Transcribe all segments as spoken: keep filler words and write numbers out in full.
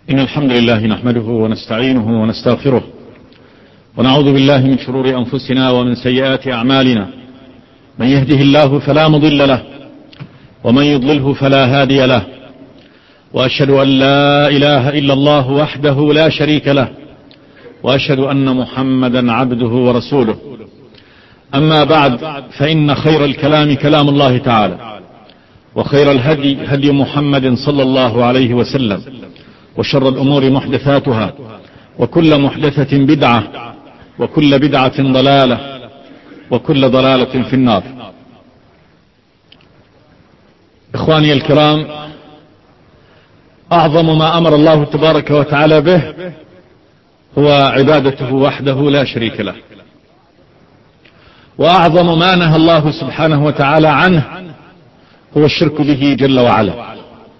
إن الحمد لله نحمده ونستعينه ونستغفره ونعوذ بالله من شرور أنفسنا ومن سيئات أعمالنا. من يهده الله فلا مضل له ومن يضلله فلا هادي له، وأشهد أن لا إله إلا الله وحده لا شريك له، وأشهد أن محمدا عبده ورسوله. أما بعد، فإن خير الكلام كلام الله تعالى، وخير الهدي هدي محمد صلى الله عليه وسلم، وشر الأمور محدثاتها، وكل محدثة بدعة، وكل بدعة ضلالة، وكل ضلالة في النار. إخواني الكرام، أعظم ما أمر الله تبارك وتعالى به هو عبادته وحده لا شريك له، وأعظم ما نهى الله سبحانه وتعالى عنه هو الشرك به جل وعلا.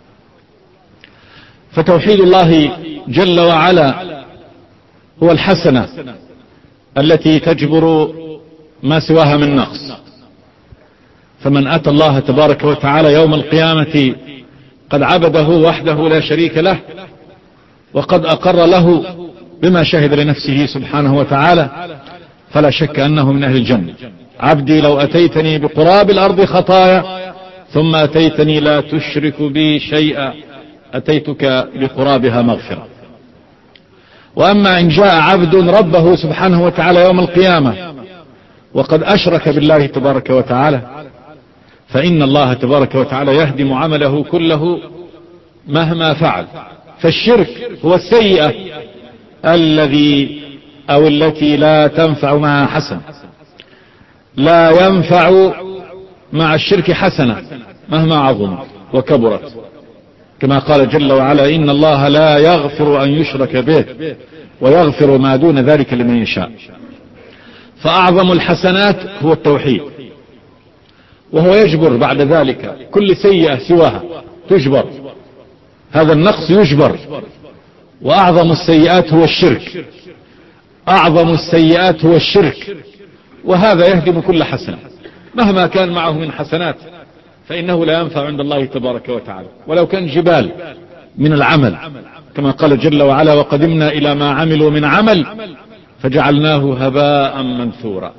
فتوحيد الله جل وعلا هو الحسنة التي تجبر ما سواها من نقص. فمن أتى الله تبارك وتعالى يوم القيامة قد عبده وحده لا شريك له، وقد أقر له بما شهد لنفسه سبحانه وتعالى، فلا شك أنه من أهل الجنة. عبدي لو أتيتني بقراب الأرض خطايا ثم أتيتني لا تشرك بي شيئا أتيتك بقرابها مغفرة. وأما إن جاء عبد ربه سبحانه وتعالى يوم القيامة وقد أشرك بالله تبارك وتعالى، فإن الله تبارك وتعالى يهدم عمله كله مهما فعل. فالشرك هو السيئة الذي أو التي لا تنفع معها حسنة، لا ينفع مع الشرك حسنة مهما عظمت وكبرت، كما قال جل وعلا: إن الله لا يغفر أن يشرك به ويغفر ما دون ذلك لمن يشاء. فأعظم الحسنات هو التوحيد، وهو يجبر بعد ذلك كل سيئة سواها، تجبر، هذا النقص يجبر. وأعظم السيئات هو الشرك، أعظم السيئات هو الشرك، وهذا يهدم كل حسنة مهما كان معه من حسنات، فإنه لا ينفع عند الله تبارك وتعالى ولو كان جبال من العمل، كما قال جل وعلا: وقدمنا إلى ما عملوا من عمل فجعلناه هباء منثورا.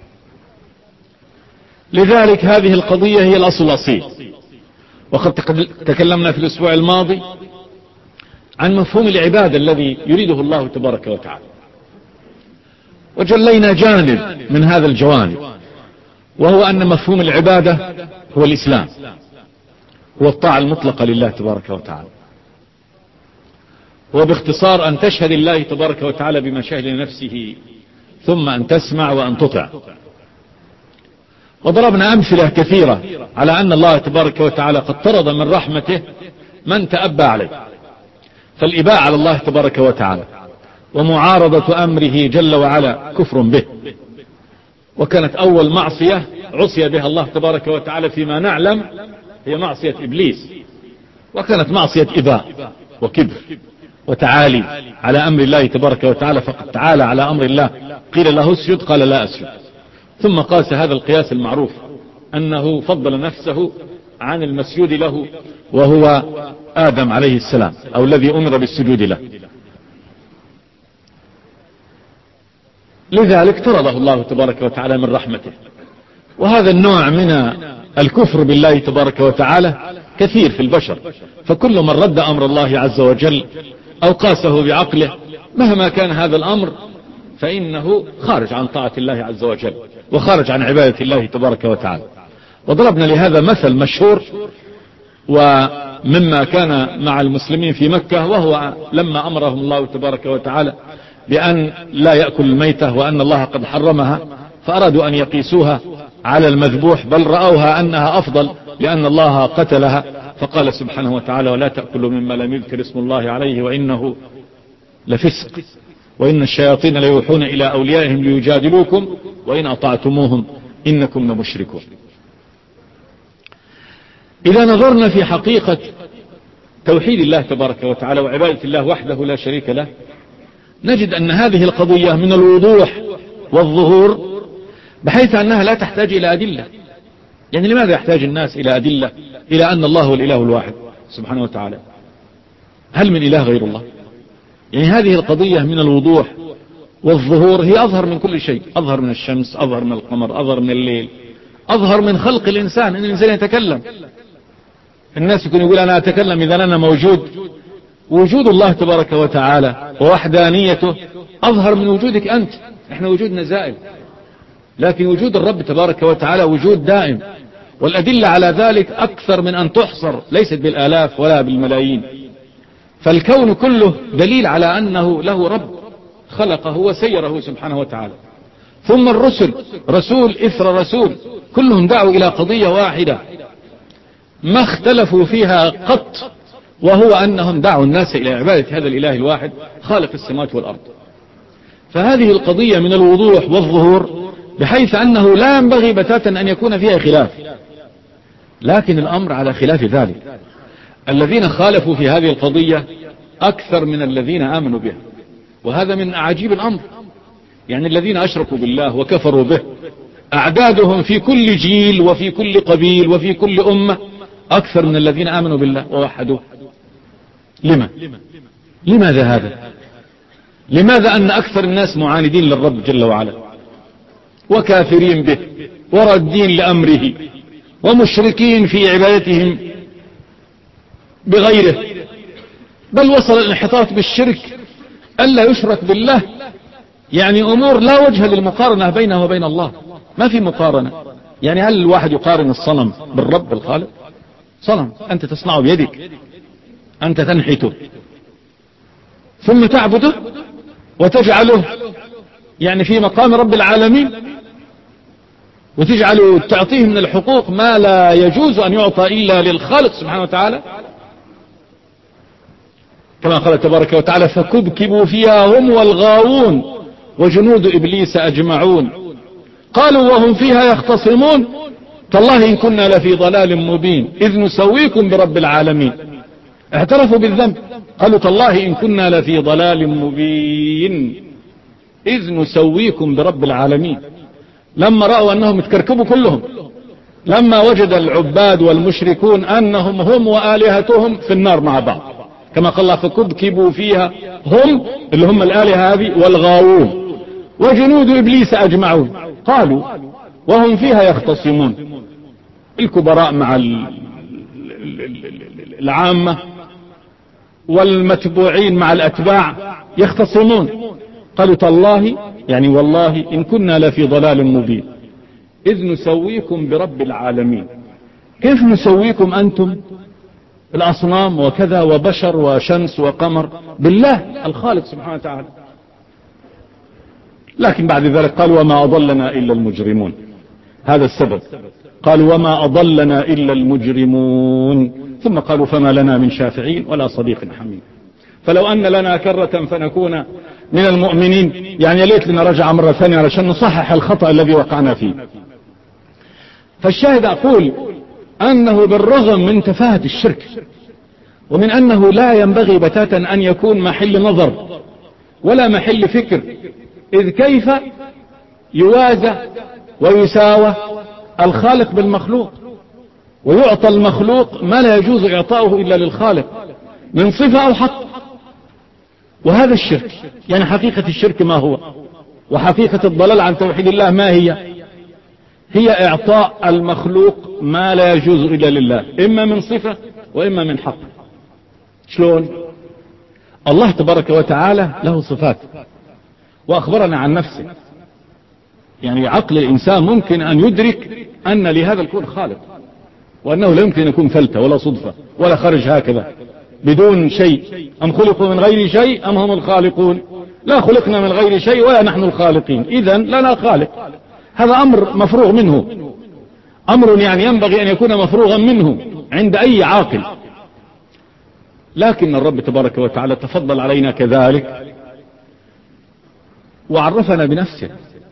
لذلك هذه القضية هي الأصل الأصيل. وقد تكلمنا في الأسبوع الماضي عن مفهوم العبادة الذي يريده الله تبارك وتعالى، وجلينا جانب من هذا الجوانب، وهو أن مفهوم العبادة هو الإسلام، هو الطاعة المطلقة لله تبارك وتعالى، وباختصار أن تشهد الله تبارك وتعالى بما شهد لنفسه، ثم أن تسمع وأن تطع. وضربنا أمثلة كثيرة على أن الله تبارك وتعالى قد طرد من رحمته من تأبى عليه. فالإباء على الله تبارك وتعالى ومعارضة أمره جل وعلا كفر به، وكانت أول معصية عصي بها الله تبارك وتعالى فيما نعلم هي معصية إبليس، وكانت معصية إباء وكبر وتعالي على أمر الله تبارك وتعالى. فقد تعالى على أمر الله، قيل له اسجد قال لا أسجد، ثم قاس هذا القياس المعروف أنه فضل نفسه عن المسجود له وهو آدم عليه السلام، أو الذي أمر بالسجود له. لذلك طرده الله تبارك وتعالى من رحمته. وهذا النوع من الكفر بالله تبارك وتعالى كثير في البشر، فكل من رد أمر الله عز وجل أو قاسه بعقله مهما كان هذا الأمر فإنه خارج عن طاعة الله عز وجل وخارج عن عبادة الله تبارك وتعالى. وضربنا لهذا مثل مشهور ومما كان مع المسلمين في مكة، وهو لما أمرهم الله تبارك وتعالى بأن لا يأكل الميتة وأن الله قد حرمها، فأرادوا أن يقيسوها على المذبوح، بل رأوها أنها أفضل لأن الله قتلها، فقال سبحانه وتعالى: ولا تأكلوا مما لم يذكر اسم الله عليه وإنه لفسق وإن الشياطين ليوحون إلى أوليائهم ليجادلوكم وإن أطعتموهم إنكم لمشركون. إذا نظرنا في حقيقة توحيد الله تبارك وتعالى وعبادة الله وحده لا شريك له، نجد أن هذه القضية من الوضوح والظهور، بحيث أنها لا تحتاج إلى أدلة. يعني لماذا يحتاج الناس إلى أدلة إلى أن الله هو الإله الواحد سبحانه وتعالى؟ هل من إله غير الله؟ يعني هذه القضية من الوضوح والظهور هي أظهر من كل شيء، أظهر من الشمس، أظهر من القمر، أظهر من الليل، أظهر من خلق الإنسان. إن الإنسان يتكلم، الناس يكون يقول أنا أتكلم إذا أنا موجود. وجود الله تبارك وتعالى ووحدانيته أظهر من وجودك أنت. إحنا وجودنا زائل، لكن وجود الرب تبارك وتعالى وجود دائم، والأدلة على ذلك أكثر من أن تحصر، ليست بالآلاف ولا بالملايين. فالكون كله دليل على أنه له رب خلقه وسيره سبحانه وتعالى. ثم الرسل، رسول إثر رسول، كلهم دعوا إلى قضية واحدة ما اختلفوا فيها قط، وهو أنهم دعوا الناس إلى عبادة هذا الإله الواحد خالق السماوات والأرض. فهذه القضية من الوضوح والظهور، بحيث أنه لا ينبغي بتاتا أن يكون فيها خلاف. لكن الأمر على خلاف ذلك، الذين خالفوا في هذه القضية أكثر من الذين آمنوا بها، وهذا من أعاجيب الأمر. يعني الذين أشركوا بالله وكفروا به أعدادهم في كل جيل وفي كل قبيل وفي كل أمة أكثر من الذين آمنوا بالله ووحدوه. لما؟ لماذا هذا؟ لماذا أن أكثر الناس معاندين للرب جل وعلا وكافرين به وردين لأمره ومشركين في عبادتهم بغيره، بل وصل الانحطاط بالشرك ألا يشرك بالله؟ يعني أمور لا وجه للمقارنة بينه وبين الله، ما في مقارنة. يعني هل الواحد يقارن الصنم بالرب الخالق؟ صنم أنت تصنعه بيدك، أنت تنحته ثم تعبده وتجعله يعني في مقام رب العالمين، وتجعله تعطيه من الحقوق ما لا يجوز أن يعطى إلا للخالق سبحانه وتعالى. كما قال تبارك وتعالى فكبكبوا فيها هم والغاوون وجنود إبليس أجمعون قالوا وهم فيها يختصمون تالله إن كنا لفي ضلال مبين إذ نسويكم برب العالمين. اعترفوا بالذنب، قالوا تالله إن كنا لفي ضلال مبين إذ نسويكم برب العالمين. لما رأوا أنهم اتكركبوا كلهم، لما وجد العباد والمشركون أنهم هم وآلهتهم في النار مع بعض، كما قال الله فكبكبوا فيها هم اللي هم الآلهة هذه والغاوون وجنود إبليس أجمعون قالوا وهم فيها يختصمون. الكبراء مع العامة والمتبوعين مع الأتباع يختصمون. قالوا تالله يعني والله إن كنا لفي ضلال مبين إذ نسويكم برب العالمين. كيف نسويكم أنتم الأصنام وكذا وبشر وشمس وقمر بالله الخالق سبحانه وتعالى؟ لكن بعد ذلك قالوا وما أضلنا إلا المجرمون. هذا السبب، قالوا وما أضلنا إلا المجرمون. ثم قالوا فما لنا من شافعين ولا صديق حميم. فلو أن لنا كرة فنكون من المؤمنين، يعني ليت لنا رجع مرة ثانية علشان نصحح الخطأ الذي وقعنا فيه. فالشاهد أقول أنه بالرغم من تفاهة الشرك ومن أنه لا ينبغي بتاتا أن يكون محل نظر ولا محل فكر، إذ كيف يوازى ويساوى الخالق بالمخلوق ويعطى المخلوق ما لا يجوز إعطاؤه إلا للخالق من صفة أو حق؟ وهذا الشرك. يعني حقيقة الشرك ما هو؟ وحقيقة الضلال عن توحيد الله ما هي؟ هي إعطاء المخلوق ما لا يجوز إلا لله، إما من صفة وإما من حق. شلون؟ الله تبارك وتعالى له صفات وأخبرنا عن نفسه. يعني عقل الإنسان ممكن أن يدرك أن لهذا الكون خالق، وأنه لا يمكن أن يكون فلتة ولا صدفة ولا خرج هكذا بدون شيء. أم خلقوا من غير شيء أم هم الخالقون؟ لا خلقنا من غير شيء ولا نحن الخالقين، إذن لنا خالق. هذا أمر مفروغ منه، أمر يعني ينبغي أن يكون مفروغا منه عند أي عاقل. لكن الرب تبارك وتعالى تفضل علينا كذلك وعرفنا بنفسه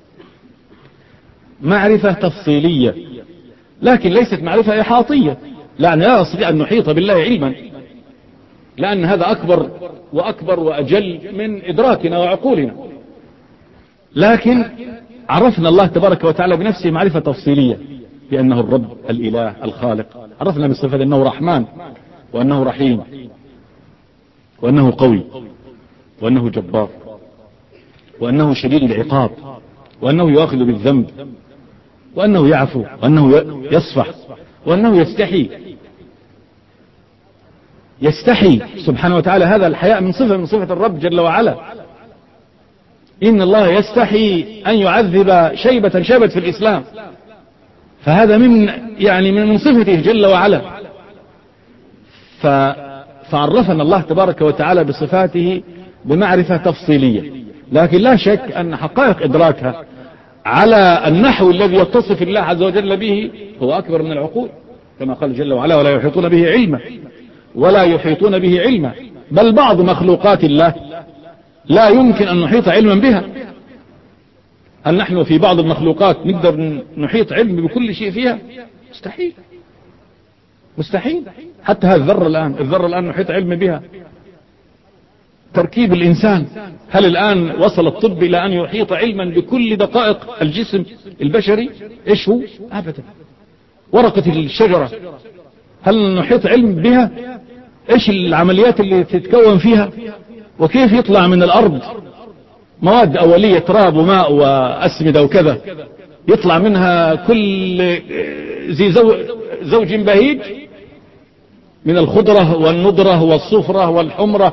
معرفة تفصيلية، لكن ليست معرفة إحاطية. لأن لا نستطيع أن نحيط بالله علما، لأن هذا أكبر وأكبر وأجل من إدراكنا وعقولنا. لكن عرفنا الله تبارك وتعالى بنفسه معرفة تفصيلية، بأنه الرب الإله الخالق. عرفنا بصفة أنه رحمن وأنه رحيم وأنه قوي وأنه جبار، وأنه شديد العقاب، وأنه يؤاخذ بالذنب، وأنه يعفو، وأنه يصفح، وأنه يستحي يستحي سبحانه وتعالى. هذا الحياء من صفة من صفة الرب جل وعلا. إن الله يستحي أن يعذب شيبة شابت في الإسلام، فهذا من يعني من صفته جل وعلا. فعرفنا الله تبارك وتعالى بصفاته بمعرفة تفصيلية، لكن لا شك أن حقائق إدراكها على النحو الذي يتصف الله عز وجل به هو أكبر من العقول، كما قال جل وعلا: ولا يحيطون به علما ولا يحيطون به علما. بل بعض مخلوقات الله لا يمكن أن نحيط علما بها. هل نحن في بعض المخلوقات نقدر نحيط علم بكل شيء فيها؟ مستحيل مستحيل. حتى هذه الذرة الآن الذرة الآن نحيط علم بها. تركيب الإنسان، هل الآن وصل الطب إلى أن يحيط علما بكل دقائق الجسم البشري؟ إيش هو؟ أبدا. ورقة الشجرة هل نحيط علم بها؟ إيش العمليات اللي تتكون فيها؟ وكيف يطلع من الأرض مواد أولية، تراب وماء وأسمدة وكذا، يطلع منها كل ذي زوج بهيج من الخضرة والنضرة والصفرة والحمرة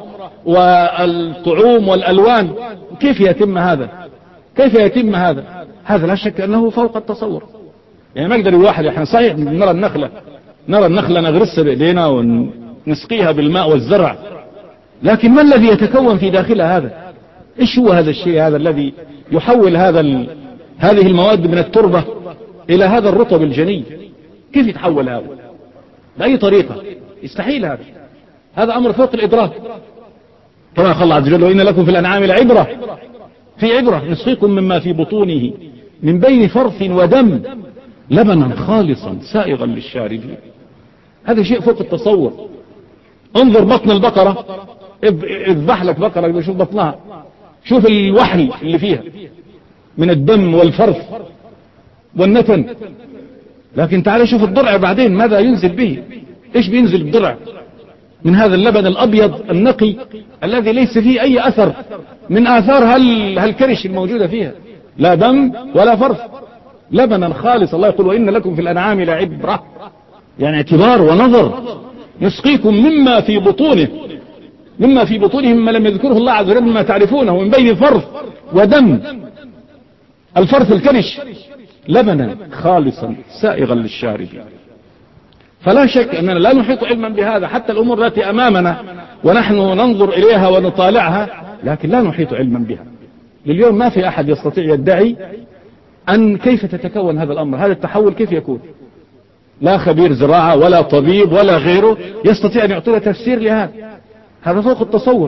والطعوم والألوان. كيف يتم هذا؟ كيف يتم هذا؟ هذا لا شك أنه فوق التصور. يعني ما يقدر الواحد، احنا صحيح نرى النخلة نرى النخلة نغرسها بإيدينا ونسقيها بالماء والزرع، لكن ما الذي يتكون في داخلها هذا؟ ايش هو هذا الشيء هذا الذي يحول هذا ال... هذه المواد من التربة إلى هذا الرطب الجني؟ كيف يتحول هذا؟ بأي طريقة؟ يستحيل هذا. هذا أمر فوق الإدراك. كما قال الله عز وجل: وإن لكم في الأنعام لعبرة. في عبرة. نسقيكم مما في بطونه من بين فرث ودم لبنا خالصا سائغا للشاربين. هذا شيء فوق التصور. انظر بطن البقرة، اذبح لك بقرة شوف بطنها، شوف الوحل اللي فيها من الدم والفرث والنتن. لكن تعال شوف الضرع بعدين ماذا ينزل به. ايش بينزل الضرع من هذا اللبن الأبيض النقي الذي ليس فيه أي أثر من آثار هل هالكرش الموجودة فيها، لا دم ولا فرث، لبنا خالص. الله يقول: وإن لكم في الأنعام لعبرة، يعني اعتبار ونظر. نسقيكم مما في بطونه مما في بطونه مما لم يذكره الله عز وجل مما تعرفونه من بين فرث ودم. الفرث الكرش، لبنا خالصا سائغا للشاربين. فلا شك أننا لا نحيط علما بهذا. حتى الأمور التي أمامنا ونحن ننظر إليها ونطالعها، لكن لا نحيط علما بها. لليوم ما في أحد يستطيع يدعي أن كيف تتكون هذا الأمر، هذا التحول كيف يكون. لا خبير زراعة ولا طبيب ولا غيره يستطيع أن يعطينا تفسير لهذا. هذا فوق التصور.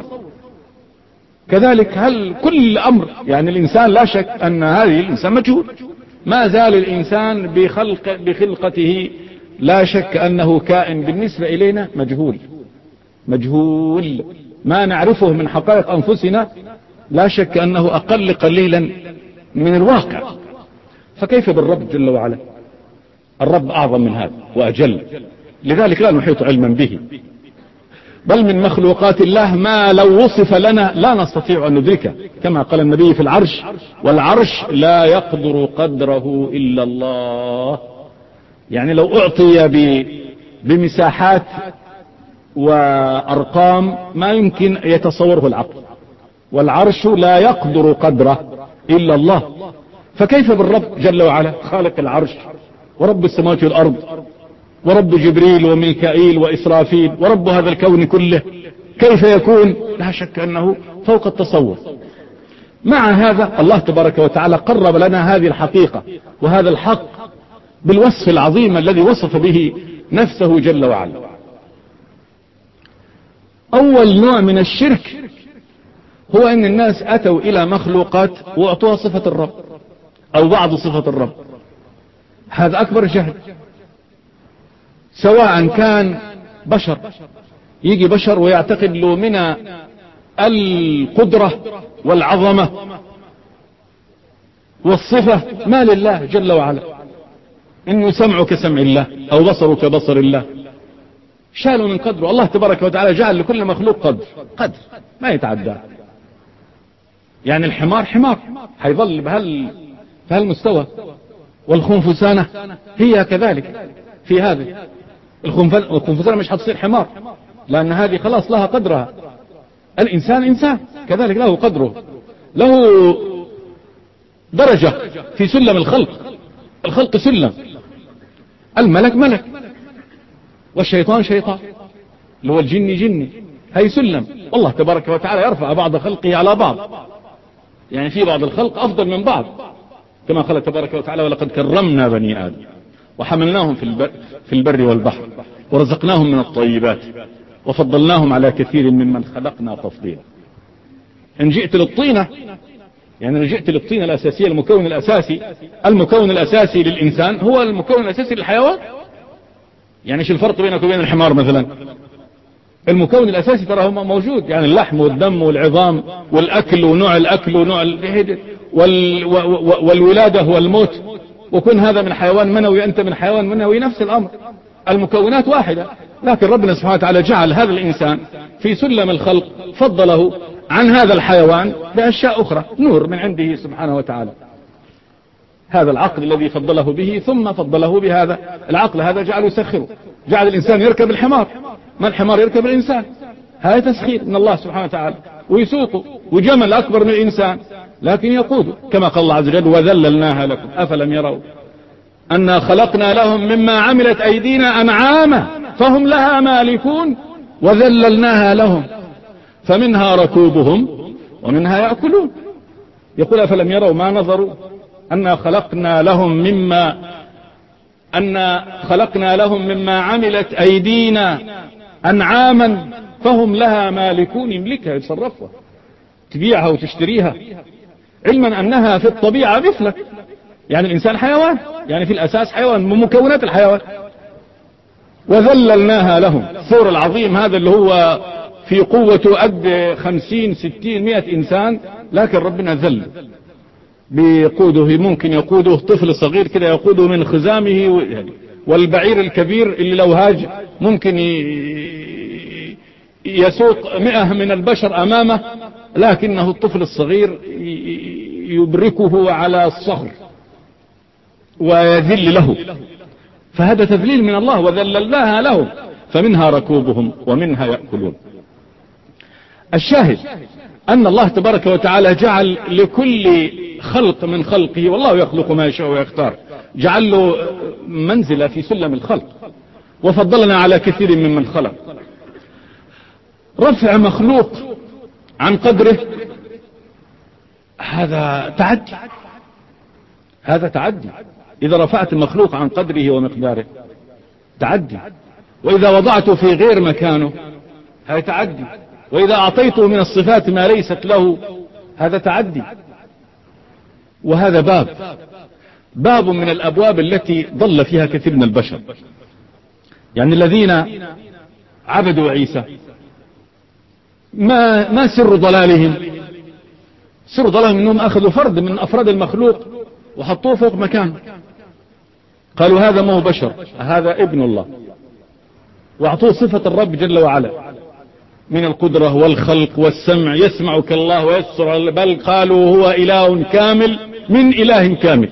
كذلك هل كل أمر، يعني الإنسان لا شك أن هذه الإنسان مجهول. ما زال الإنسان بخلق بخلقته لا شك أنه كائن بالنسبة إلينا مجهول مجهول. ما نعرفه من حقائق أنفسنا لا شك أنه أقل قليلا من الواقع. فكيف بالرب جل وعلا؟ الرب أعظم من هذا وأجل، لذلك لا نحيط علما به. بل من مخلوقات الله ما لو وصف لنا لا نستطيع أن ندركه، كما قال النبي في العرش: والعرش لا يقدر قدره إلا الله. يعني لو أعطي بمساحات وأرقام ما يمكن يتصوره العقل. والعرش لا يقدر قدره إلا الله. فكيف بالرب جل وعلا خالق العرش ورب السماوات والأرض ورب جبريل وميكائيل وإسرافيل ورب هذا الكون كله؟ كيف يكون؟ لا شك أنه فوق التصور. مع هذا الله تبارك وتعالى قرب لنا هذه الحقيقة وهذا الحق بالوصف العظيم الذي وصف به نفسه جل وعلا. أول نوع من الشرك هو أن الناس أتوا إلى مخلوقات وأعطوها صفة الرب أو بعض صفة الرب. هذا أكبر جهل. سواء كان بشر، يجي بشر ويعتقد له من القدرة والعظمة والصفة ما لله جل وعلا، إنه سمعه كسمع الله أو بصره كبصر الله. شالوا من قدره. الله تبارك وتعالى جعل لكل مخلوق قدر قدر ما يتعدى. يعني الحمار حمار حيظل بهال بهالمستوى، والخنفسانة هي كذلك في هذا. الخنفسانة مش حتصير حمار، لأن هذه خلاص لها قدرها. الإنسان إنسان كذلك له قدره، له درجة في سلم الخلق. الخلق سلم، الملك ملك، والشيطان شيطان، اللي هو الجني جني، هي سلم. والله تبارك وتعالى يرفع بعض خلقه على بعض، يعني في بعض الخلق أفضل من بعض، كما قال تبارك وتعالى: ولقد كرمنا بني آدم وحملناهم في البر, في البر والبحر ورزقناهم من الطيبات وفضلناهم على كثير ممن خلقنا تفضيلا. إن جئت للطينة، يعني إن جئت للطينة الأساسية، المكون الأساسي المكون الأساسي للإنسان هو المكون الأساسي للحيوان. يعني ايش الفرق بينك وبين الحمار مثلا؟ المكون الأساسي ترى هو موجود، يعني اللحم والدم والعظام والأكل ونوع الأكل ونوع ال... وال... والولادة والموت، وكن هذا من حيوان منوي، أنت من حيوان منوي، نفس الأمر، المكونات واحدة. لكن ربنا سبحانه وتعالى جعل هذا الإنسان في سلم الخلق، فضله عن هذا الحيوان بأشياء أخرى، نور من عنده سبحانه وتعالى. هذا العقل الذي فضله به، ثم فضله بهذا العقل هذا جعله يسخره، جعل الإنسان يركب الحمار، ما الحمار يركب الإنسان، هذا تسخير من الله سبحانه وتعالى، ويسوقه، وجمل أكبر من الإنسان لكن يقوده، كما قال الله عز وجل: وذللناها لكم أفلم يروا أنا خلقنا لهم مما عملت أيدينا أنعاما فهم لها مالكون وذللناها لهم فمنها ركوبهم ومنها يأكلون. يقول: أفلم يروا، ما نظروا، أنا خلقنا لهم مما أن خلقنا لهم مما عملت أيدينا أنعاما فهم لها مالكون، يملكها، يتصرفها، تبيعها وتشتريها، علما أنها في الطبيعة مثلك. يعني الإنسان حيوان، يعني في الأساس حيوان من مكونات الحيوان. وذللناها لهم، الثور العظيم هذا اللي هو في قوته قد خمسين ستين مئة إنسان، لكن ربنا ذل بيقوده، ممكن يقوده طفل صغير كده، يقوده من خزامه، والبعير الكبير اللي لو هاج ممكن يسوق مئة من البشر أمامه، لكنه الطفل الصغير يبركه على الصخر ويذل له. فهذا تذليل من الله. وذللناها لهم فمنها ركوبهم ومنها يأكلون. الشاهد أن الله تبارك وتعالى جعل لكل خلق من خلقه، والله يخلق ما يشاء ويختار، جعل له منزلة في سلم الخلق، وفضلنا على كثير ممن خلق. رفع مخلوق عن قدره هذا تعدي، هذا تعدي. إذا رفعت المخلوق عن قدره ومقداره تعدي، وإذا وضعته في غير مكانه هذا تعدي، وإذا أعطيته من الصفات ما ليست له هذا تعدي. وهذا باب باب من الأبواب التي ضل فيها كثير من البشر. يعني الذين عبدوا عيسى، ما ما سر ضلالهم؟ سر ضلالهم انهم اخذوا فرد من افراد المخلوق وحطوه فوق مكانه، قالوا هذا ما هو بشر، هذا ابن الله، واعطوه صفة الرب جل وعلا من القدرة والخلق والسمع، يسمع كالله ويسر، بل قالوا هو إله كامل من إله كامل.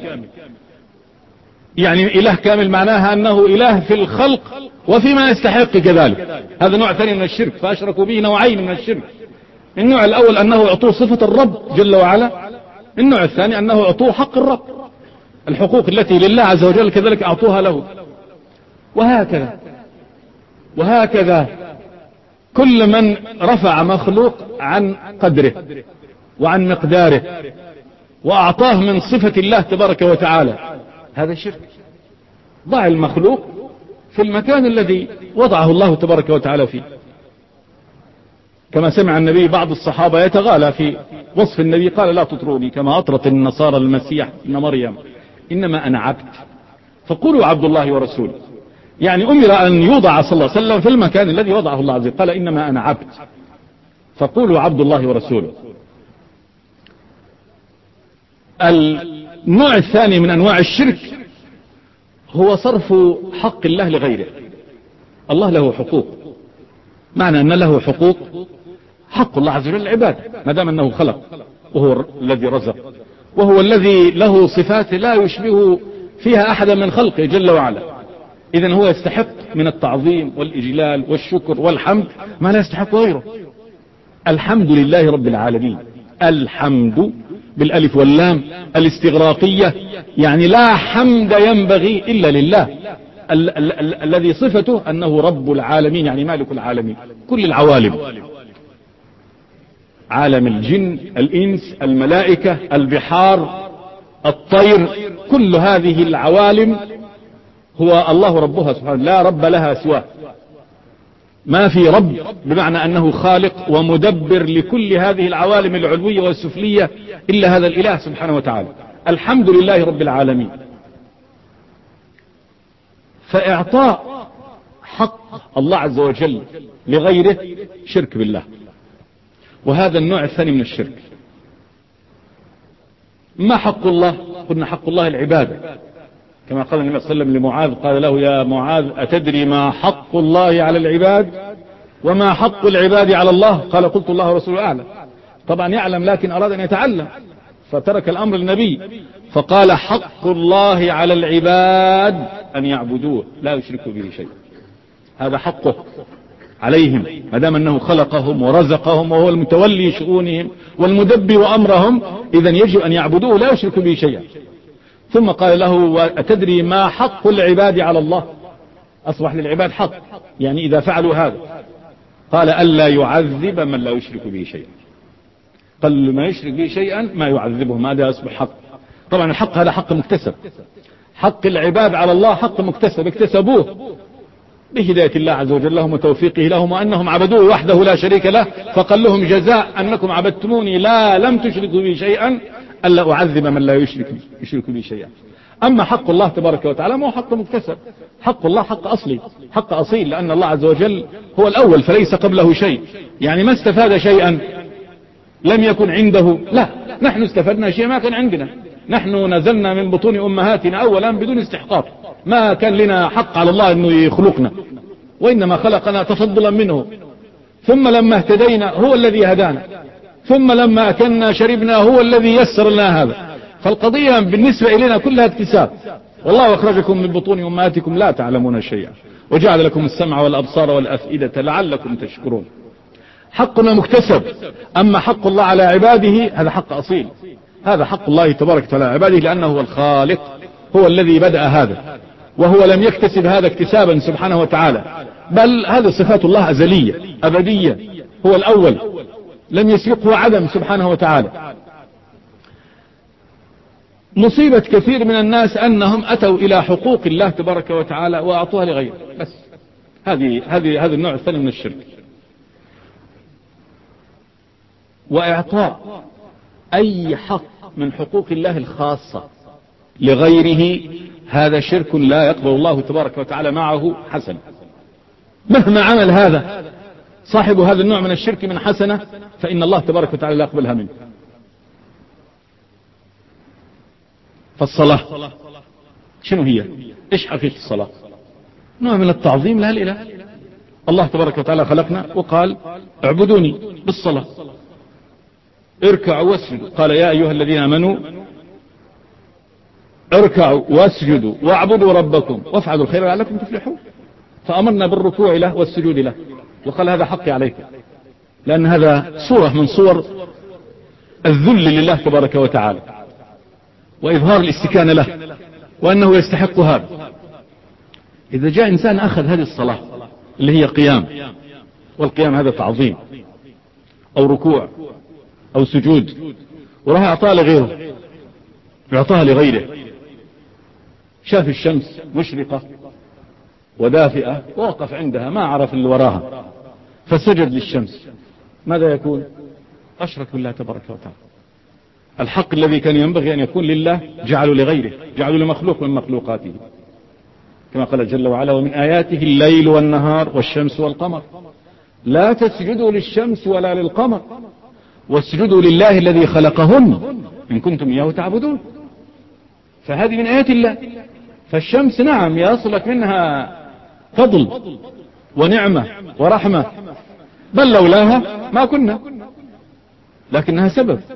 يعني إله كامل معناها أنه إله في الخلق وفيما يستحق كذلك. هذا نوع ثاني من الشرك، فأشركوا به نوعين من الشرك. النوع الأول أنه أعطوه صفة الرب جل وعلا، النوع الثاني أنه أعطوه حق الرب، الحقوق التي لله عز وجل كذلك أعطوها له. وهكذا وهكذا كل من رفع مخلوق عن قدره وعن مقداره وأعطاه من صفة الله تبارك وتعالى هذا شرك. ضع المخلوق في المكان الذي وضعه الله تبارك وتعالى فيه. كما سمع النبي بعض الصحابة يتغالى في وصف النبي، قال: لا تطروني كما أطرت النصارى المسيح ابن مريم، إنما أنا عبد فقولوا عبد الله ورسوله. يعني أمر أن يوضع صلى الله عليه وسلم في المكان الذي وضعه الله عز وجل، قال: إنما أنا عبد فقولوا عبد الله ورسوله. النوع الثاني من أنواع الشرك هو صرف حق الله لغيره. الله له حقوق، معنى أن له حقوق، حق الله عز وجل العبادة ما دام أنه خلق وهو الذي رزق، وهو الذي له صفات لا يشبه فيها أحدا من خلقه جل وعلا. إذن هو يستحق من التعظيم والإجلال والشكر والحمد ما لا يستحق غيره. الحمد لله رب العالمين. الحمد بالألف واللام الاستغراقية، يعني لا حمد ينبغي إلا لله ال ال ال الذي صفته أنه رب العالمين، يعني مالك العالمين، كل العوالم، عالم الجن، الإنس، الملائكة، البحار، الطير، كل هذه العوالم هو الله ربها سبحانه، لا رب لها سواه. ما في رب بمعنى أنه خالق ومدبر لكل هذه العوالم العلوية والسفلية إلا هذا الإله سبحانه وتعالى. الحمد لله رب العالمين. فإعطاء حق الله عز وجل لغيره شرك بالله، وهذا النوع الثاني من الشرك. ما حق الله؟ قلنا حق الله العبادة، كما قال النبي صلى الله عليه وسلم لمعاذ، قال له يا معاذ أتدري ما حق الله على العباد وما حق العباد على الله؟ قال قلت الله ورسوله أعلم. طبعا يعلم لكن أراد أن يتعلم فترك الأمر للنبي، فقال حق الله على العباد أن يعبدوه لا يشركوا به شيء. هذا حقه عليهم ما دام أنه خلقهم ورزقهم وهو المتولي شؤونهم والمدبر أمرهم، إذن يجب أن يعبدوه لا يشركوا به شيئا. ثم قال له أتدري ما حق العباد على الله؟ أصبح للعباد حق، يعني إذا فعلوا هذا قال ألا يعذب من لا يشرك به شيئا. قال ما يشرك به شيئا ما يعذبه، هذا يصبح حق. طبعا الحق هذا حق مكتسب، حق العباد على الله حق مكتسب، اكتسبوه بهداية الله عز وجل لهم وتوفيقه لهم، وأنهم عبدوه وحده لا شريك له، فقال لهم جزاء أنكم عبدتموني لا لم تشركوا بي شيئا ألا أعذب من لا يشرك يشرك بي شيئا. أما حق الله تبارك وتعالى ما هو حق مكتسب، حق الله حق أصلي، حق أصيل، لأن الله عز وجل هو الأول فليس قبله شيء. يعني ما استفاد شيئا لم يكن عنده، لا، نحن استفدنا شيء ما كان عندنا. نحن نزلنا من بطون أمهاتنا أولا بدون استحقاق، ما كان لنا حق على الله أنه يخلقنا، وإنما خلقنا تفضلا منه. ثم لما اهتدينا هو الذي هدانا، ثم لما أكلنا شربنا هو الذي يسر لنا هذا. فالقضية بالنسبة إلينا كلها اكتساب. والله أخرجكم من بطون أمهاتكم لا تعلمون شيئا وجعل لكم السمع والأبصار والأفئدة لعلكم تشكرون. حقنا مكتسب. أما حق الله على عباده هذا حق أصيل، هذا حق الله تبارك وتعالى على عباده، لأنه هو الخالق، هو الذي بدأ هذا، وهو لم يكتسب هذا اكتسابا سبحانه وتعالى، بل هذا صفات الله أزلية أبدية، هو الأول لم يسبقه عدم سبحانه وتعالى. مصيبة كثير من الناس أنهم أتوا إلى حقوق الله تبارك وتعالى وأعطوها لغيره، بس هذه هذه هذا النوع الثاني من الشرك. وإعطاء أي حق من حقوق الله الخاصة لغيره هذا شرك لا يقبل الله تبارك وتعالى معه حسنة، مهما عمل هذا صاحب هذا النوع من الشرك من حسنة فإن الله تبارك وتعالى لا يقبلها منه. فالصلاة شنو هي؟ إيش حقيقة الصلاة؟ نوع من التعظيم لها الإله. الله تبارك وتعالى خلقنا وقال اعبدوني بالصلاة، اركعوا واسجدوا، قال يا أيها الذين آمنوا اركعوا واسجدوا واعبدوا ربكم وافعلوا الخير لعلكم تفلحون. فأمرنا بالركوع له والسجود له، وقال هذا حقي عليك، لأن هذا صورة من صور الذل لله تبارك وتعالى وإظهار الاستكانة له، وأنه يستحق هذا. إذا جاء إنسان أخذ هذه الصلاة اللي هي قيام، والقيام هذا تعظيم أو ركوع أو سجود، وراح أعطاها لغيره، يعطاها لغيره، شاف الشمس مشرقة ودافئة ووقف عندها ما عرف اللي وراها فسجد للشمس، ماذا يكون؟ أشرك بالله تبارك وتعالى. الحق الذي كان ينبغي أن يكون لله جعلوا لغيره، جعلوا لمخلوق من مخلوقاته، كما قال جل وعلا ومن آياته الليل والنهار والشمس والقمر لا تسجدوا للشمس ولا للقمر واسجدوا لله الذي خلقهن إن كنتم إياه تعبدون. فهذه من آيات الله. فالشمس نعم يصلك منها فضل ونعمة ورحمة، بل لولاها ما كنا، لكنها سبب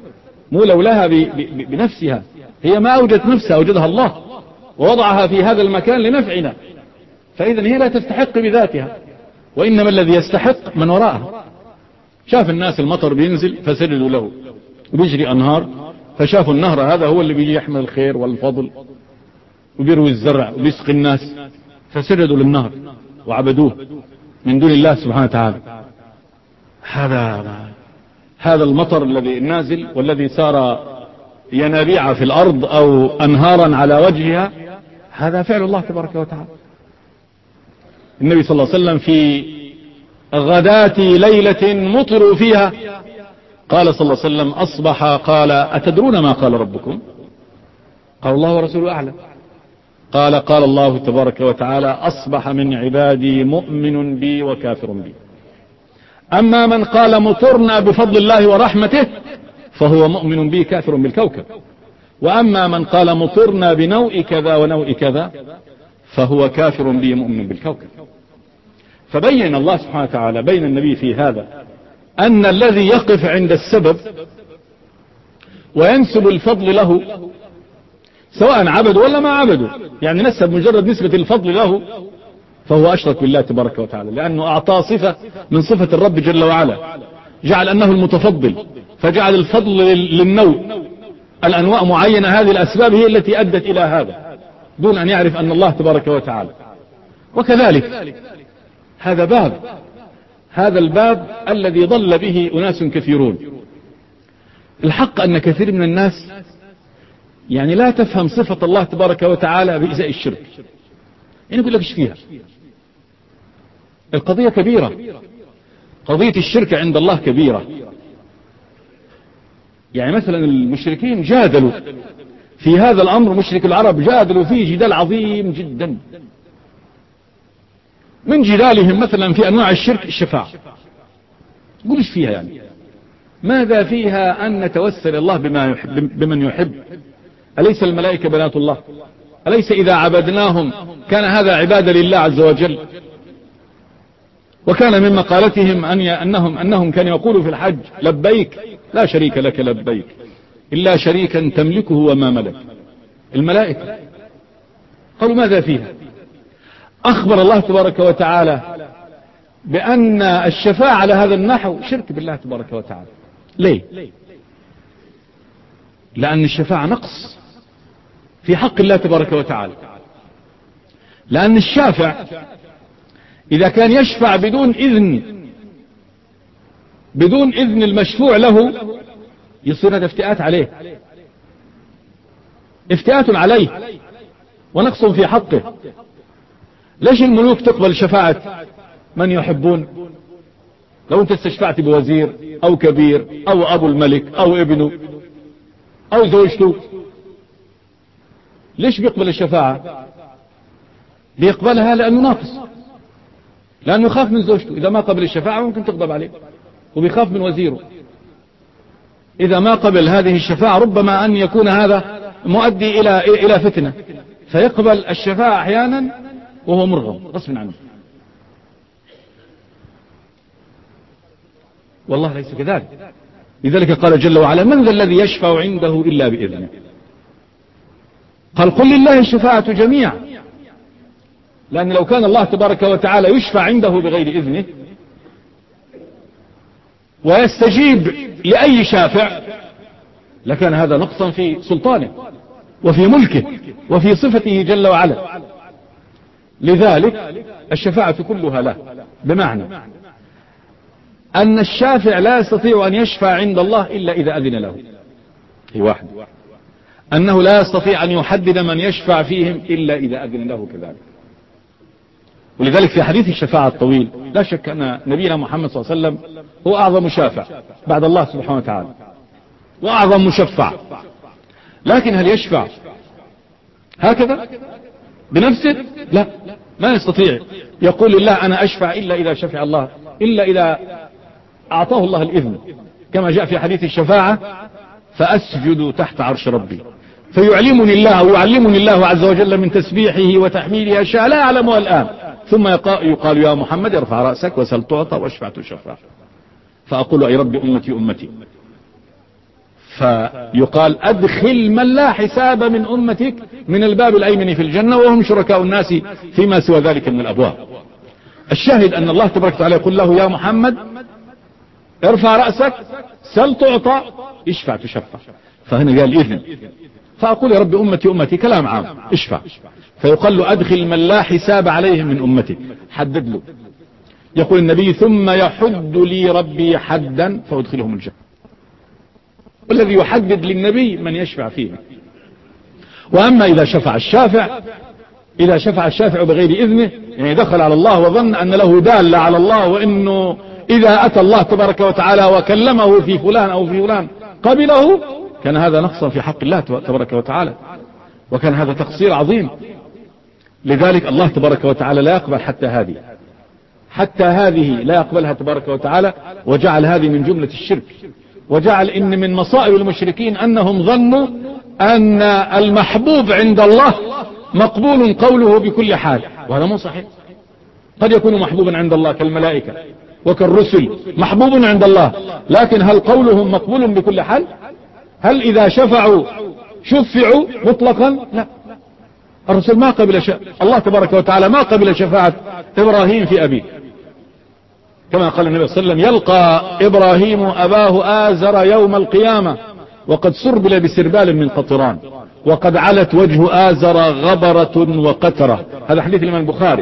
مو لولاها بنفسها، هي ما أوجدت نفسها، أوجدها الله ووضعها في هذا المكان لنفعنا، فإذا هي لا تستحق بذاتها، وإنما الذي يستحق من وراءها. شاف الناس المطر بينزل فسجدوا له، وبيجري أنهار فشافوا النهر هذا هو اللي بيجي يحمل الخير والفضل وبيروي الزرع وبيسقي الناس، فسجدوا للنهر وعبدوه من دون الله سبحانه وتعالى. هذا هذا المطر الذي النازل والذي صار ينابيع في الأرض أو أنهارا على وجهها، هذا فعل الله تبارك وتعالى. النبي صلى الله عليه وسلم في غداة ليلة مطروا فيها قال صلى الله عليه وسلم أصبح قال أتدرون ما قال ربكم؟ قال الله ورسوله أعلم. قال قال الله تبارك وتعالى أصبح من عبادي مؤمن بي وكافر بي، أما من قال مطرنا بفضل الله ورحمته فهو مؤمن بي كافر بالكوكب، وأما من قال مطرنا بنوء كذا ونوء كذا فهو كافر بي مؤمن بالكوكب. فبين الله سبحانه وتعالى بين النبي في هذا أن الذي يقف عند السبب وينسب الفضل له سواء عبدوا ولا ما عبدوا، يعني نسب مجرد نسبة الفضل له فهو أشرك بالله تبارك وتعالى، لأنه أعطاه صفة من صفة الرب جل وعلا، جعل أنه المتفضل، فجعل الفضل للنوع، الأنواع معينة، هذه الأسباب هي التي أدت إلى هذا دون أن يعرف أن الله تبارك وتعالى. وكذلك هذا باب، هذا الباب الذي ضل به أناس كثيرون. الحق أن كثير من الناس يعني لا تفهم صفة الله تبارك وتعالى بإزاء الشرك، يعني يقول لك ايش فيها؟ القضية كبيرة، قضية الشرك عند الله كبيرة. يعني مثلا المشركين جادلوا في هذا الأمر، مشرك العرب جادلوا فيه جدال عظيم جدا. من جدالهم مثلا في أنواع الشرك الشفاعة، يقول ايش فيها؟ يعني ماذا فيها أن نتوسل الله بما يحب بمن يحب؟ أليس الملائكة بنات الله؟ أليس إذا عبدناهم كان هذا عبادة لله عز وجل؟ وكان من مقالتهم أن أنهم, أنهم كانوا يقولوا في الحج لبيك لا شريك لك لبيك إلا شريكا تملكه وما ملك. الملائكة قالوا ماذا فيها؟ أخبر الله تبارك وتعالى بأن الشفاعة على هذا النحو شرك بالله تبارك وتعالى. ليه؟ لأن الشفاعة نقص في حق الله تبارك وتعالى، لأن الشافع إذا كان يشفع بدون إذن بدون إذن المشفوع له يصير هذا افتئات عليه، افتئات عليه ونقص في حقه. ليش الملوك تقبل شفاعة من يحبون؟ لو أنت استشفعت بوزير أو كبير أو أبو الملك أو ابنه أو زوجته، ليش بيقبل الشفاعة؟ بيقبلها لأنه ناقص، لأنه يخاف من زوجته، إذا ما قبل الشفاعة ممكن تغضب عليه، وبيخاف من وزيره إذا ما قبل هذه الشفاعة، ربما أن يكون هذا مؤدي إلى إلى فتنة، فيقبل الشفاعة أحيانا وهو مرغم غصب عنه. والله ليس كذلك. لذلك قال جل وعلا من ذا الذي يشفع عنده إلا بإذنه؟ قال قل لله الشفاعة جميعا، لأن لو كان الله تبارك وتعالى يشفع عنده بغير إذنه ويستجيب لأي شافع لكان هذا نقصا في سلطانه وفي ملكه وفي صفته جل وعلا. لذلك الشفاعة كلها له، بمعنى أن الشافع لا يستطيع أن يشفع عند الله إلا إذا أذن له، هي واحد، أنه لا يستطيع أن يحدد من يشفع فيهم إلا إذا أذن له كذلك. ولذلك في حديث الشفاعة الطويل لا شك أن نبينا محمد صلى الله عليه وسلم هو أعظم شافع بعد الله سبحانه وتعالى وأعظم مشفع، لكن هل يشفع هكذا بنفسه؟ لا، ما يستطيع يقول لله أنا أشفع إلا إذا شفع الله، إلا إذا أعطاه الله الإذن، كما جاء في حديث الشفاعة فأسجد تحت عرش ربي فيعلمني الله ويعلمني الله عز وجل من تسبيحه وتحميله أشياء لا أعلمها الآن، ثم يقال يا محمد ارفع رأسك وسل تعطى واشفع تشفع، فأقول أي رب أمتي أمتي، فيقال أدخل من لا حساب من أمتك من الباب الأيمن في الجنة وهم شركاء الناس فيما سوى ذلك من الأبواب. الشاهد أن الله تبارك وتعالى يقول له يا محمد ارفع رأسك، سل تعطى، اشفع تشفع. فهنا قال إذن، فأقول يا رب أمتي أمتي كلام عام، اشفع. فيقال له أدخل من لا حساب عليهم من أمتك، حدد له. يقول النبي ثم يحد لي ربي حدا فأدخلهم الجنة. والذي يحدد للنبي من يشفع فيه. وأما إذا شفع الشافع، إذا شفع الشافع بغير إذنه، يعني دخل على الله وظن أن له دالة على الله، وإنه إذا أتى الله تبارك وتعالى وكلمه في فلان أو في فلان قبله، كان هذا نقصا في حق الله تبارك وتعالى، وكان هذا تقصير عظيم. لذلك الله تبارك وتعالى لا يقبل حتى هذه، حتى هذه لا يقبلها تبارك وتعالى، وجعل هذه من جملة الشرك، وجعل إن من مصائب المشركين أنهم ظنوا أن المحبوب عند الله مقبول قوله بكل حال، وهذا مو صحيح. قد يكون محبوبا عند الله كالملائكة وكالرسل، محبوب عند الله، لكن هل قولهم مقبول بكل حال؟ هل إذا شفعوا شفعوا مطلقا؟ لا. الرسول ما قبل ش... الله تبارك وتعالى ما قبل شفاعة إبراهيم في أبيه، كما قال النبي صلى الله عليه وسلم يلقى إبراهيم أباه آزر يوم القيامة وقد سربل بسربال من قطران وقد علت وجه آزر غبرة وقترة. هذا حديث الإمام البخاري.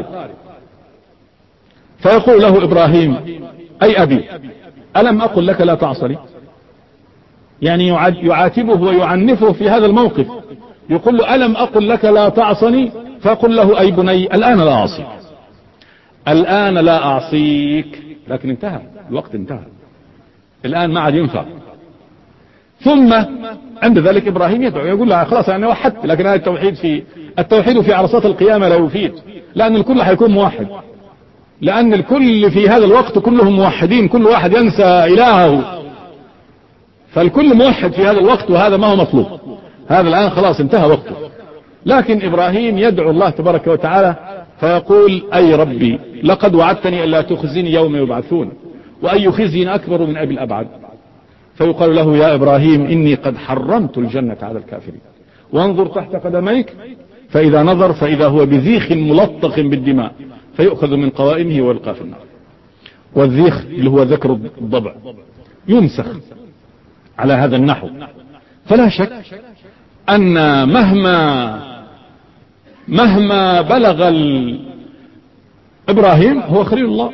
فيقول له إبراهيم أي أبي ألم أقل لك لا تعصني؟ يعني يعاتبه ويعنفه في هذا الموقف، يقول له ألم أقل لك لا تعصني؟ فيقول له أي بني الآن لا أعصيك، الآن لا أعصيك. لكن انتهى الوقت، انتهى الآن ما عاد ينفع. ثم عند ذلك إبراهيم يدعو يقول له خلاص أنا وحدت، لكن هذا التوحيد في التوحيد في عرصات القيامة لا يفيد، لأن الكل حيكون موحد، لأن الكل في هذا الوقت كلهم موحدين، كل واحد ينسى إلهه، فالكل موحد في هذا الوقت، وهذا ما هو مطلوب. هذا الآن خلاص انتهى وقته. لكن إبراهيم يدعو الله تبارك وتعالى فيقول أي ربي لقد وعدتني ألا تخزني يوم يبعثون، وأي خزي أكبر من أبي الأبعد. فيقال له يا إبراهيم إني قد حرمت الجنة على الكافرين، وانظر تحت قدميك، فإذا نظر فإذا هو بذيخ ملطخ بالدماء فيؤخذ من قوائمه ويلقى في النار. والذيخ اللي هو ذكر الضبع يمسخ على هذا النحو. فلا شك أن مهما مهما بلغ إبراهيم هو خليل الله،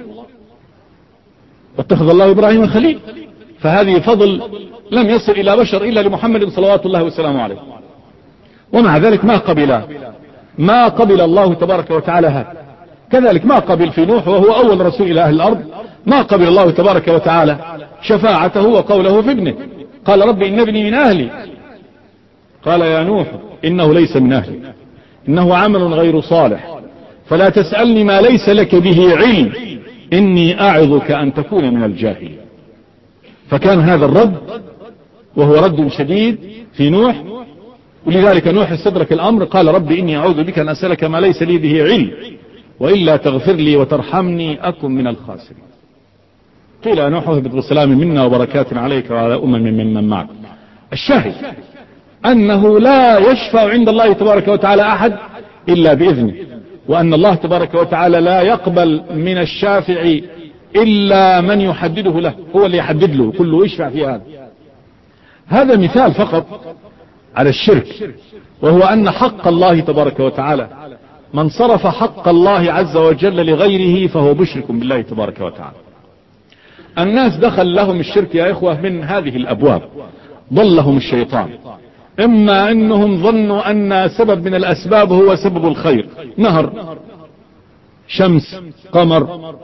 واتخذ الله إبراهيم خليل، فهذه فضل لم يصل إلى بشر إلا لمحمد صلوات الله وسلامه عليه. ومع ذلك ما قبل ما قبل الله تبارك وتعالى هذا. كذلك ما قبل في نوح وهو أول رسول إلى أهل الأرض، ما قبل الله تبارك وتعالى شفاعته وقوله في ابنه. قال رب إن ابني من أهلي، قال يا نوح إنه ليس من أهلي إنه عمل غير صالح فلا تسألني ما ليس لك به علم إني أعظك أن تكون من الجاهلين. فكان هذا الرد وهو رد شديد في نوح، ولذلك نوح استدرك الأمر قال رب إني أعوذ بك أن أسألك ما ليس لي به علم وإلا تغفر لي وترحمني أكن من الخاسرين. قيل يا نوح اهبط بسلام منا وبركات عليك وعلى أمم ممن معك. الشاهد أنه لا يشفع عند الله تبارك وتعالى أحد إلا بإذنه، وأن الله تبارك وتعالى لا يقبل من الشافع إلا من يحدده له، هو اللي يحدد له كل يشفع في هذا. هذا مثال فقط على الشرك، وهو أن حق الله تبارك وتعالى من صرف حق الله عز وجل لغيره فهو مشرك بالله تبارك وتعالى. الناس دخل لهم الشرك يا إخوة من هذه الأبواب، ضلهم الشيطان. إما أنهم ظنوا أن سبب من الأسباب هو سبب الخير، نهر، شمس، قمر،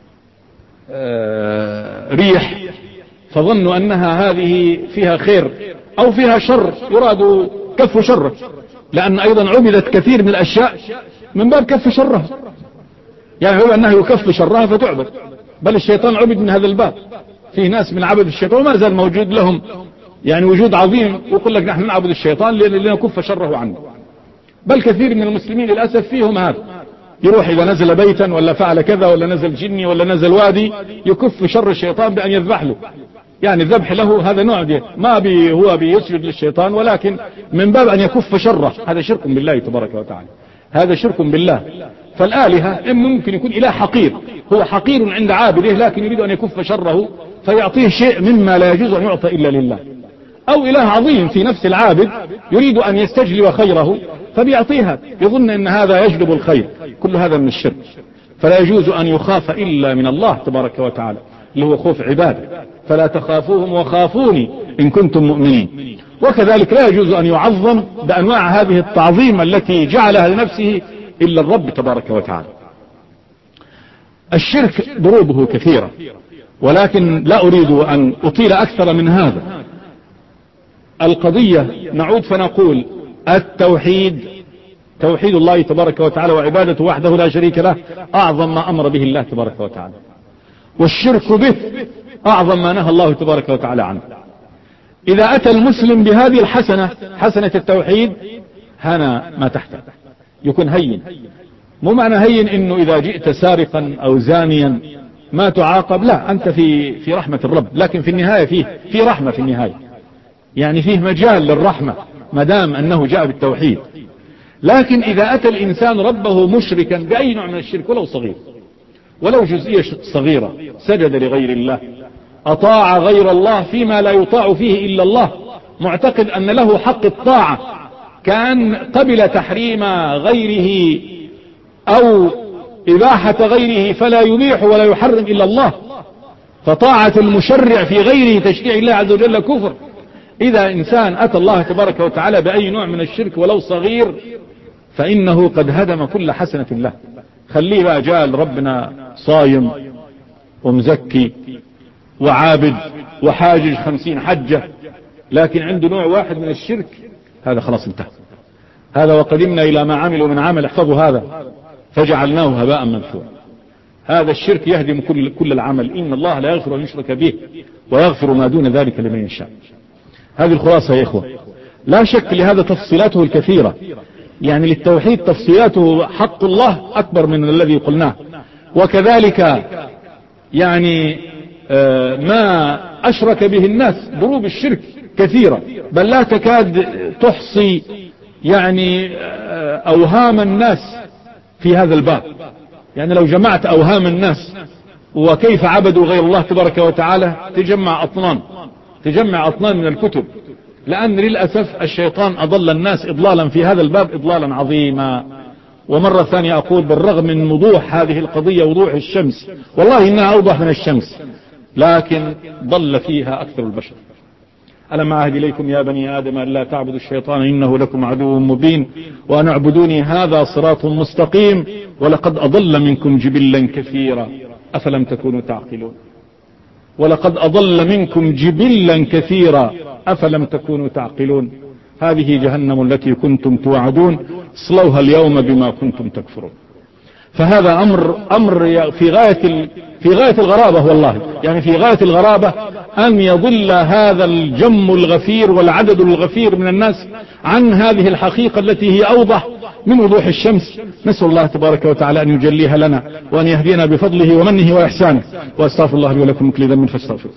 آه، ريح، فظنوا أنها هذه فيها خير أو فيها شر يراد كف شره، لأن أيضا عبدت كثير من الأشياء من باب كف شرها، يعني هو أنه يكف شرها فتعبد، بل الشيطان عبد من هذا الباب. في ناس من عبد الشيطان وما زال موجود لهم يعني وجود عظيم، ويقول لك نحن نعبد الشيطان لنكف شره عنه. بل كثير من المسلمين للأسف فيهم هذا، يروح إذا نزل بيتا ولا فعل كذا ولا نزل جني ولا نزل وادي يكف شر الشيطان بأن يذبح له يعني الذبح له هذا نوع دي ما بي هو بيسجد للشيطان، ولكن من باب أن يكف شره. هذا شرك بالله تبارك وتعالى، هذا شرك بالله. فالآلهة ممكن يكون إله حقير، هو حقير عند عابده لكن يريد أن يكف شره فيعطيه شيء مما لا يجوز أن يعطى إلا لله، أو إله عظيم في نفس العابد يريد أن يستجلب خيره فبيعطيها يظن أن هذا يجلب الخير. كل هذا من الشرك، فلا يجوز أن يخاف إلا من الله تبارك وتعالى اللي هو خوف عباده، فلا تخافوهم وخافوني إن كنتم مؤمنين. وكذلك لا يجوز أن يعظم بأنواع هذه التعظيم التي جعلها لنفسه إلا الرب تبارك وتعالى. الشرك ضروبه كثيرة، ولكن لا أريد أن أطيل أكثر من هذا. القضية نعود فنقول التوحيد، توحيد الله تبارك وتعالى وعبادته وحده لا شريك له أعظم ما أمر به الله تبارك وتعالى، والشرك به أعظم ما نهى الله تبارك وتعالى عنه. إذا أتى المسلم بهذه الحسنة، حسنة التوحيد، هنا ما تحته يكون هين. مو معنى هين إنه إذا جئت سارقا أو زانيا ما تعاقب، لا، أنت في في رحمة الرب، لكن في النهاية فيه في رحمة، في النهاية يعني فيه مجال للرحمة ما دام أنه جاء بالتوحيد. لكن إذا أتى الإنسان ربه مشركا بأي نوع من الشرك ولو صغير، ولو جزئية صغيرة، سجد لغير الله، أطاع غير الله فيما لا يطاع فيه إلا الله، معتقد أن له حق الطاعة، كان قبل تحريم غيره أو إباحة غيره فلا يبيح ولا يحرم إلا الله، فطاعة المشرع في غيره تشريع الله عز وجل كفر. إذا إنسان أتى الله تبارك وتعالى بأي نوع من الشرك ولو صغير فإنه قد هدم كل حسنة الله. خليه بقى جال ربنا صايم ومزكي وعابد وحاجج خمسين حجة، لكن عنده نوع واحد من الشرك، هذا خلاص انتهى. هذا وقدمنا إلى ما عملوا من عمل، احفظوا هذا، فجعلناه هباء منثورا. هذا الشرك يهدم كل كل العمل. إن الله لا يغفر أن يشرك به ويغفر ما دون ذلك لمن يشاء. هذه الخلاصة يا إخوة. لا شك لهذا تفصيلاته الكثيرة، يعني للتوحيد تفصيلاته حق الله أكبر من الذي قلناه. وكذلك يعني ما أشرك به الناس، ضروب الشرك كثيرة، بل لا تكاد تحصي يعني أوهام الناس في هذا الباب. يعني لو جمعت أوهام الناس وكيف عبدوا غير الله تبارك وتعالى تجمع أطنان تجمع أطنان من الكتب، لأن للأسف الشيطان أضل الناس إضلالا في هذا الباب إضلالا عظيما. ومرة ثانية أقول بالرغم من وضوح هذه القضية، وضوح الشمس، والله إنها أوضح من الشمس، لكن ضل فيها أكثر البشر. ألم أعهد إليكم يا بني آدم أن لا تعبدوا الشيطان إنه لكم عدو مبين وأن اعبدوني هذا صراط مستقيم ولقد أضل منكم جبلا كثيرا أفلم تكونوا تعقلون. ولقد أضل منكم جبلا كثيرا أفلم تكونوا تعقلون. هذه جهنم التي كنتم توعدون اصلوها اليوم بما كنتم تكفرون. فهذا أمر أمر في غاية في غاية الغرابة، والله يعني في غاية الغرابة أن يضل هذا الجم الغفير والعدد الغفير من الناس عن هذه الحقيقة التي هي أوضح من وضوح الشمس. نسأل الله تبارك وتعالى أن يجليها لنا وأن يهدينا بفضله ومنه وإحسانه. وأستغفر الله لي ولكم من كل ذنب فاستغفروه.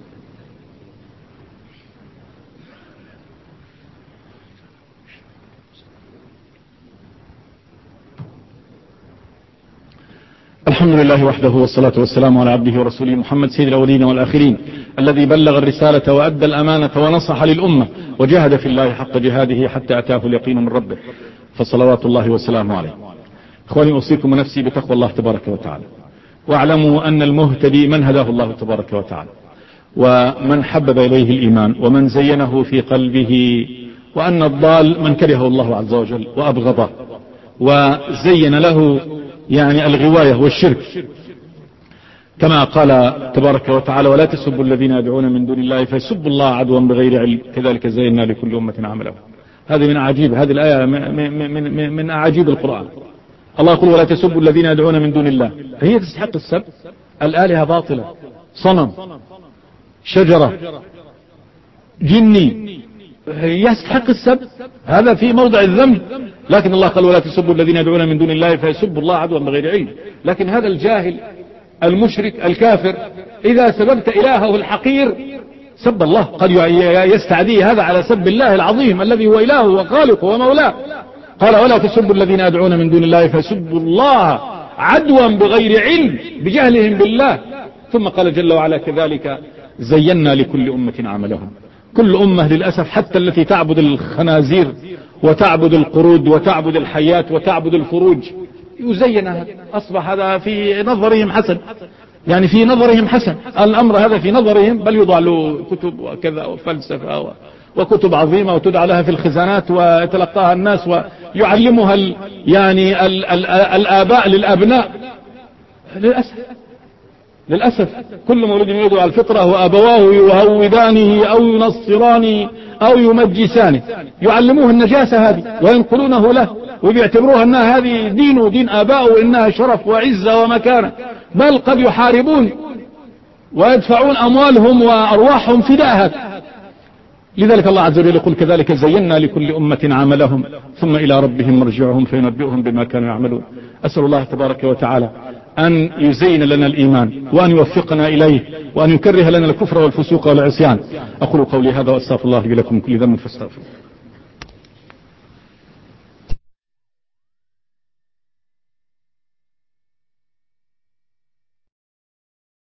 الحمد لله وحده والصلاة والسلام على عبده ورسوله محمد سيد الأولين والآخرين، الذي بلغ الرسالة وأدى الأمانة ونصح للأمة وجاهد في الله حق جهاده حتى أتاه اليقين من ربه، فصلوات الله وسلامه عليه. إخواني أوصيكم ونفسي بتقوى الله تبارك وتعالى، واعلموا أن المهتدي من هداه الله تبارك وتعالى، ومن حبب إليه الإيمان ومن زينه في قلبه، وأن الضال من كرهه الله عز وجل وأبغضه وزين له يعني الغواية والشرك، كما قال تبارك وتعالى ولا تسبوا الذين يدعون من دون الله فيسبوا الله عدوا بغير علم كذلك زينا لكل أمة عملهم. هذه من أعاجيب هذه الآية من, من, من أعاجيب القرآن. الله يقول ولا تسبوا الذين يدعون من دون الله، هي تستحق السب؟ الآلهة باطلة، صنم، شجرة، جني، يستحق السب؟ هذا في موضع الذنب. لكن الله قال ولا تسبوا الذين يدعون من دون الله فيسبوا الله عدوا بغير علم. لكن هذا الجاهل المشرك الكافر إذا سببت إلهه الحقير سب الله، قد يستعدي هذا على سب الله العظيم الذي هو إله وخالقه ومولاه. قال ولا تسبوا الذين يدعون من دون الله فسبوا الله عدوا بغير علم بجهلهم بالله. ثم قال جل وعلا كذلك زينا لكل أمة عملهم. كل أمة للأسف حتى التي تعبد الخنازير وتعبد القرود وتعبد الحيات وتعبد الفروج يزين هذا، أصبح هذا في نظرهم حسن، يعني في نظرهم حسن الأمر هذا في نظرهم، بل يوضع له كتب وكذا وفلسفة وكتب عظيمة وتدعى لها في الخزانات ويتلقاها الناس ويعلمها ال يعني ال ال الآباء للأبناء. للأسف للأسف كل مولود يولد على الفطرة وأبواه يهودانه أو ينصرانه أو يمجسانه، يعلموه النجاسة هذه وينقلونه له ويعتبروها أنها هذه دين ودين آباءه وإنها شرف وعزة ومكانة، بل قد يحاربون ويدفعون أموالهم وأرواحهم فداء هذا. لذلك الله عز وجل يقول كذلك زينا لكل أمة عملهم ثم إلى ربهم مرجعهم فينبئهم بما كانوا يعملون. أسأل الله تبارك وتعالى أن يزين لنا الإيمان وأن يوفقنا إليه وأن يكره لنا الكفر والفسوق والعصيان. أقول قولي هذا وأستغفر الله لي لكم كل ذنب فاستغفروه.